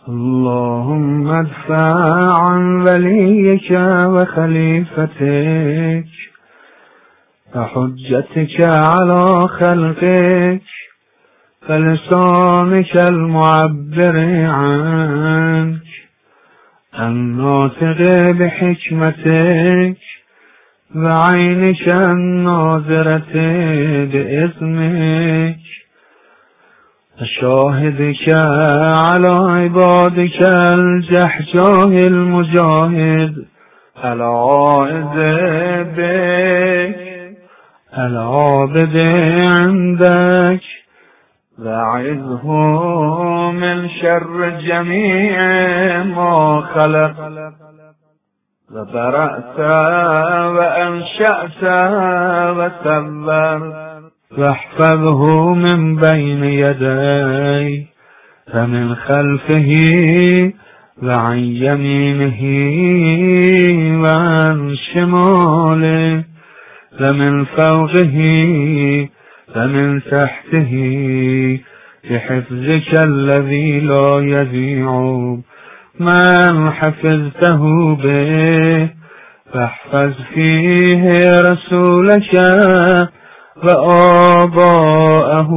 اللهم ادفع عن وليك وخليفتك وحجتك على خلقك فلسانك المعبر عنك الناطق بحكمتك وعينك الناظرة بإذنك وشاهدك على عبادك الجحجاه المجاهد العائد بك العابد عندك وأعذه من شر جميع ما خلق وبرأت وأنشأت وسبرت واحفظه من بين يديه فمن خلفه وعن يمينه وعن شماله ومن فوقه ومن تحته بحفظك الذي لا يضيع من حفظته به فاحفظ فيه رسولك وآباءه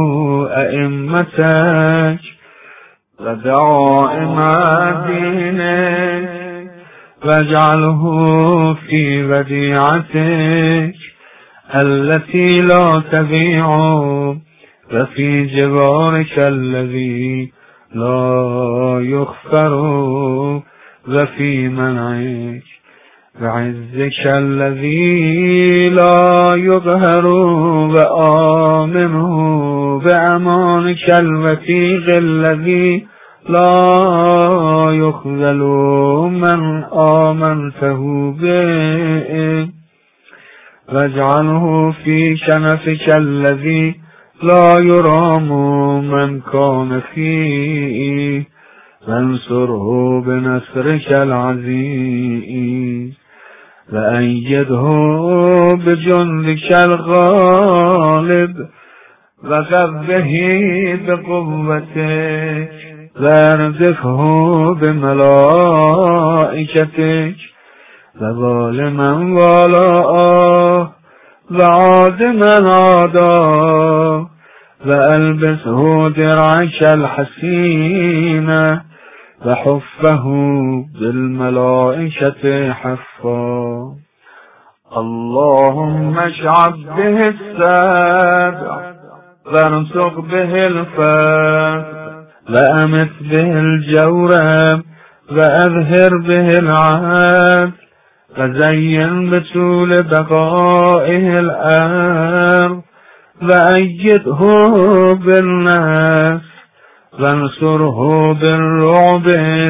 أئمتك ودعائم دينك واجعله في وديعتك التي لا تبيع وفي جوارك الذي لا يغفر وفي منعك بعزك الذي لا يظهر وآمنه بأمانك الوثيق الذي لا يخذل من آمنته به واجعله في كنفك الذي لا يرام من كان فيه وانصره بنصرك العزيز وأيده بجندك الغالب وغذه بقوتك وارزقه بملائكتك وظالما ولاءه وعادما عاداه وألبسه درعك الحسينة وحفه بالملائكة حفا اللهم اشعب به السبع وارزق به الفتح وأمت به الجورب وأظهر به العهد وزين بطول بقائه الأرض وأيده بالناس وانصره بالرعب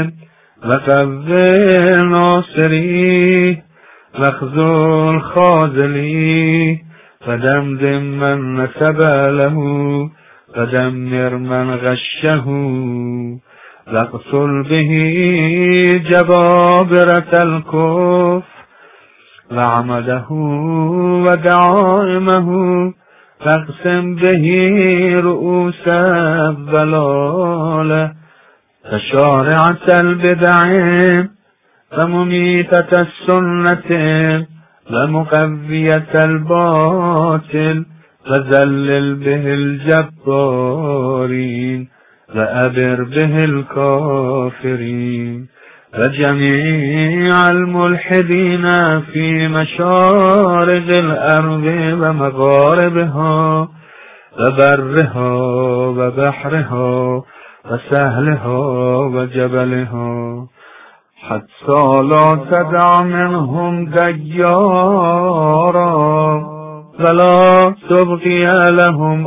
وكبر ناصريه واخذل خاذليه فدمدم من نسب له ودمر من غشه واقتل به جبابرة الكفر وعمده ودعائمه واقسم به رؤوس الضلالة فشارعة البدع ومميتة السنة ومقوية الباطل وذلل به الجبارين وأبر به الكافرين وجميع الملحدين في مشارق الأرض ومغاربها وبرها وبحرها وسهلها وجبلها حتى لا تدع منهم ديارا ولا تبقي لهم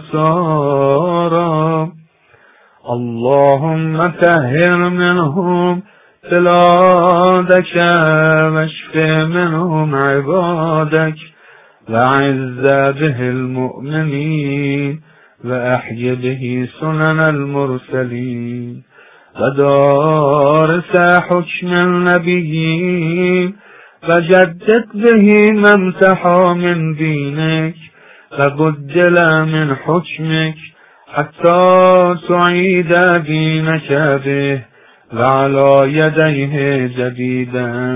آثارا اللهم طهر منهم بلادك واشف منهم عبادك وأعز به المؤمنين وأحي به سنن المرسلين ودارس حكم النبيين وجدد به ما امتحى من دينك وبدل من حكمك حتى تعيد دينك به وعلى يديه جديدا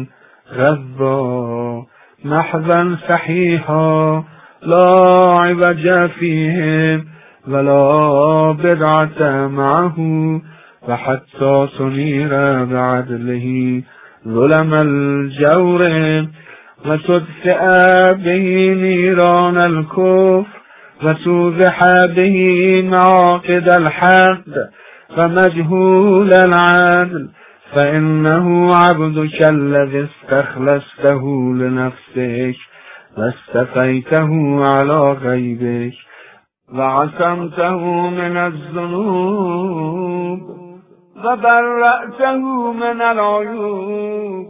غضا محضا صحيحا لا عوج فيهم ولا بدعة معه، وحتى سنير بعدله ظلم الجور، وتدفئ به نيران الكفر، وتوضح به معاقد الحق ومجهول العدل، فإنه عبدك الذي استخلصته لنفسك واستفيته على غيبك، وعصمته من الذنوب وبرأته من العيوب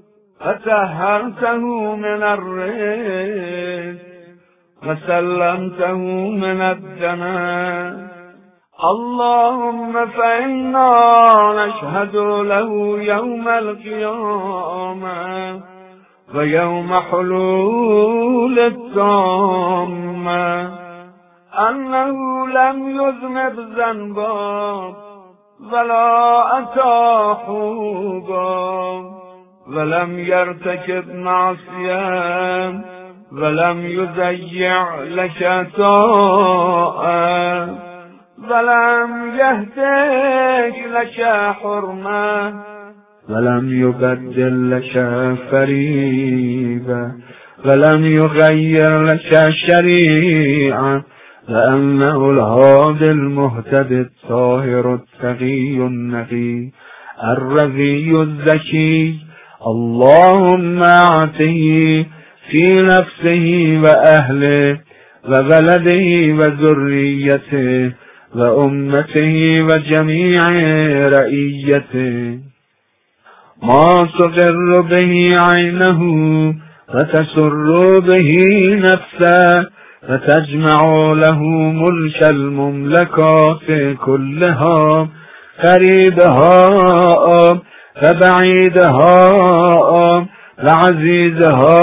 وطهرته من الرزق وسلمته من الدنس. اللهم فإنا نشهد له يوم القيامة ويوم حلول الطامة أنه لم يذنب ذنبا ولا أتى حوبا ولم يرتكب معصية ولم يضيع لك طاعة ولم يهتك لك حرمة ولم يبدل لك فريضة ولم يغير لك شريعة، لأنه الهادي المهتدي الطاهر التقي النقي الرضي الزكي. اللهم اعطه في نفسه وأهله وبلده وذريته وأمته وجميع رعيته ما تقر به عينه وتسر به نفسه، وتجمع له ملك المملكات كلها، قريبها وبعيدها وعزيزها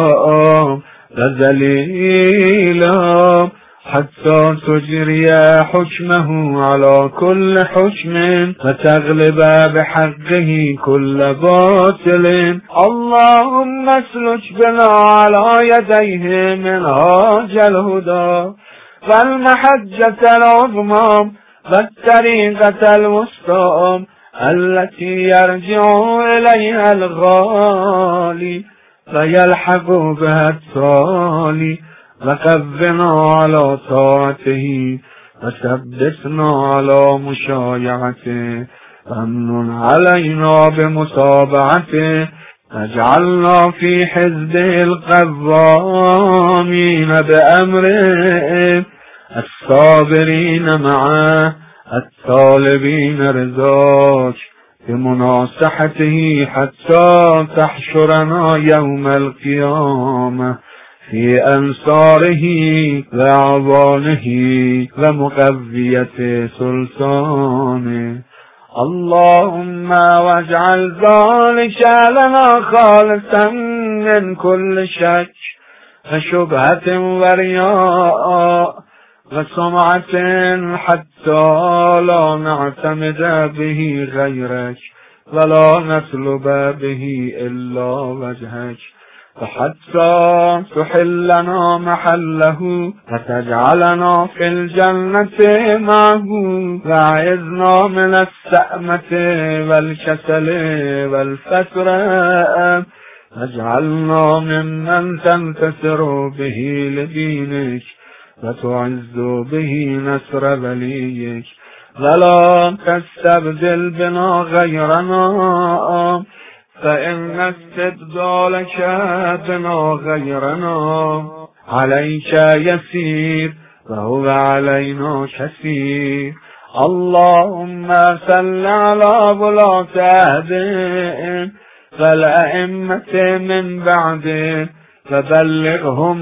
وذليلها، حتى تجري حكمه على كل حكم وتغلب بحقه كل باطل. اللهم اسلك بنا على يديه منهاج الهدى والمحجة العظمى والطريقة الوسطى التي يرجع إليها الغالي فيلحق بها التالي، وقونا على طاعته وثبتنا على مشايعته، وامن علينا بمتابعته، واجعلنا في حزبه القوامين بأمره الصابرين معه الطالبين رضاك بمناصحته، حتى تحشرنا يوم القيامة في أنصاره وأعوانه ومقوية سلطانه. اللهم واجعل ذلك لنا خالصا من كل شك وشبهة ورياء وسمعة، حتى لا نعتمد به غيرك ولا نطلب به إلا وجهك، وحتى تحلنا محله وتجعلنا في الجنة معه، وأعذنا من السأمة والكسل والفترة، واجعلنا ممن تنتصر به لدينك وتعز به نصر وليك، ولا تستبدل بنا غيرنا، فإن استبدالك بنا غيرنا عليك يسير وهو علينا كثير. اللهم صل على ولاة عهده والأئمة من بعده، فبلغهم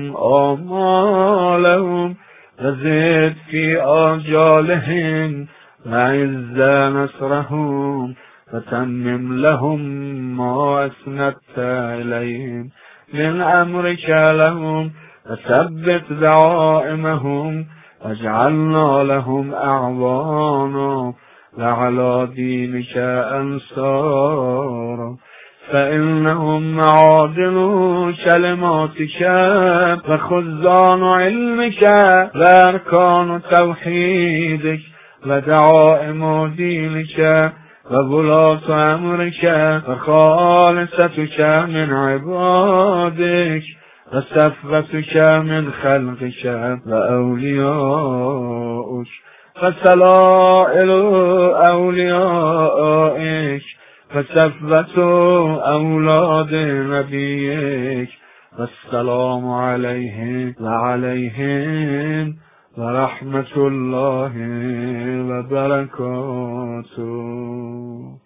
آمالهم وزد في آجالهم وعز نصرهم، وتمم لهم ما أسندت إليهم من أمرك لهم، وثبت دعائمهم واجعلنا لهم أعوانا وعلى دينك أنصارا، فإنهم معادن كلماتك وخزان علمك وأركان توحيدك ودعائم دينك وولاة أمرك وخالصتك من عبادك وصفوتك من خلقك وأوليائك وسلائل أوليائك وصفوة أولاد نبيك، والسلام عليهم وعليهم ورحمة الله وبركاته.